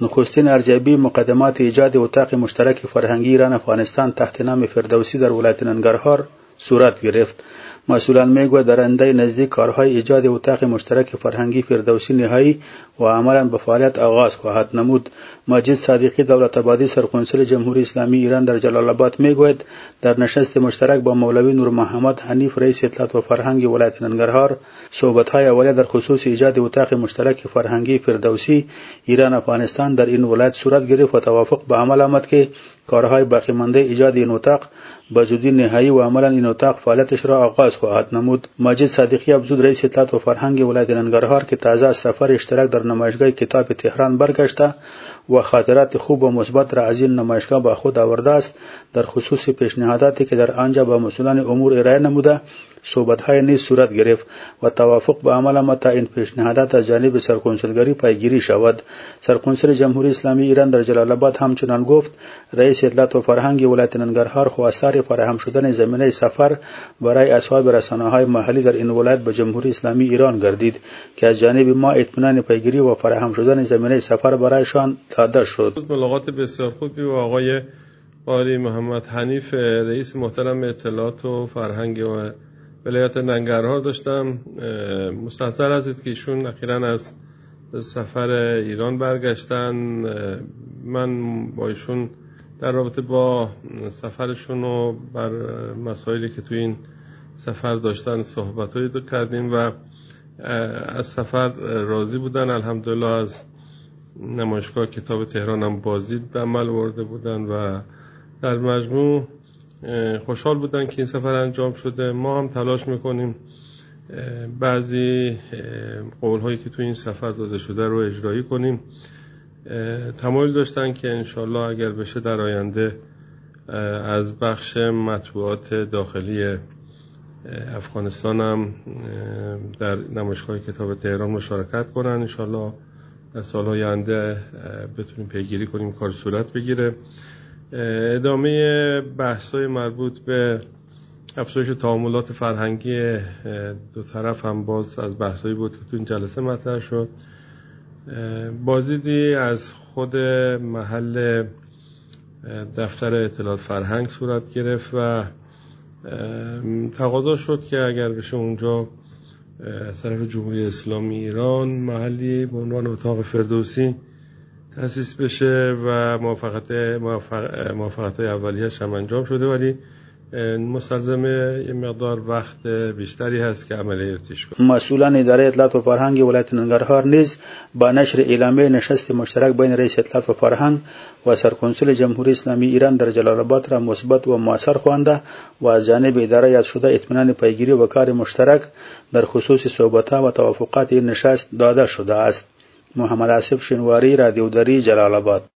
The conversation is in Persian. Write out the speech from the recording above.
نخستین ارزیابی مقدمات ایجاد اتاق مشترک فرهنگی ایران افغانستان تحت نام فردوسی در ولایت ننگرهار صورت گرفت. مسئولان میگویند در آینده نزدیک کارهای ایجاد اتاق مشترک فرهنگی فردوسی نهایی و عملاً به فعالیت آغاز خواهد نمود. ماجد صادقی دولت‌آبادی سرقنصل جمهوری اسلامی ایران در جلال آباد میگوید در نشست مشترک با مولوی نور محمد حنیف رئیس اطلاعات و فرهنگ ولایت ننگرهار صحبت‌های اولیه در خصوص ایجاد اتاق مشترک فرهنگی فردوسی ایران افغانستان در این ولایت صورت گرفت و توافق به عمل آمد که کارهای باقی مانده ایجاد این اتاق به زودی نهایی و عملاً این اتاق فعالیتش را آغاز خواهد نمود. ماجد صادقی افزود رئیس اطلاعات و فرهنگ ولایت ننگرهار که تازه از سفر اشتراک در نمایشگاه کتاب تهران برگشته و خاطرات خوب و مثبت را از این نمایشگاه با خود آورده است، در خصوص پیشنهاداتی که در آنجا با مسئولان امور ارائه نموده صحبت‌های نیز صورت گرفت و توافق به عمل آمد تا این پیشنهادات از جانب سرقنصلگری پیگیری شود. سرقنصل جمهوری اسلامی ایران در جلال آباد همچنان گفت رئیس اطلاعات و فرهنگ ولایت ننگرهار خواستار فراهم شدن زمینه سفر برای اصحاب رسانه‌های محلی در این ولایت به جمهوری اسلامی ایران گردید که از جانب ما اطمینان پیگیری و فراهم شدن زمینه سفر برایشان داده شد. ملاقات بسیار خوبی با آقای قاری محمد حنیف رئیس محترم اطلاعات و فرهنگ و ولایت ننگرهار داشتم. مستحضر هستید که ایشون اخیراً از سفر ایران برگشتن. من با ایشون در رابطه با سفرشون و بر مسائلی که توی این سفر داشتن صحبت‌هایی کردیم و از سفر راضی بودن. الحمدلله از نمایشگاه کتاب تهران هم بازدید به عمل آورده بودن و در مجموع خوشحال بودن که این سفر انجام شده. ما هم تلاش میکنیم بعضی قول‌هایی که تو این سفر داده شده رو اجرایی کنیم. تمایل داشتن که انشالله اگر بشه در آینده از بخش مطبوعات داخلی افغانستان هم در نمایشگاه کتاب تهران مشارکت کنن. انشالله در سالهای آینده بتونیم پیگیری کنیم کار صورت بگیره. ادامه بحث‌های مربوط به افزایش تعاملات فرهنگی دو طرف هم باز از بحث‌هایی بود که تو این جلسه مطرح شد. بازدیدی از خود محل دفتر اطلاعات فرهنگ صورت گرفت و تقاضا شد که اگر بشه اونجا از طرف جمهوری اسلامی ایران محلی به عنوان اتاق فردوسی تأسیس بشه و موافقت‌های اولیه‌اش هم انجام شده، ولی مستلزم یه مقدار وقت بیشتری هست که عملیاتش کنه. مسئولان اداره اطلاعات و فرهنگ ولایت ننگرهار نیز با نشر اعلامیه نشست مشترک بین رئیس اطلاعات و فرهنگ و سرقنصل جمهوری اسلامی ایران در جلال آباد را مثبت و مؤثر خوانده و از جانب اداره یاد شده اطمینان پیگیری و کار مشترک در خصوص صحبت‌ها و توافقات این نشست داده شده است. محمد آصف شنواری، رادیو دری، جلال آباد.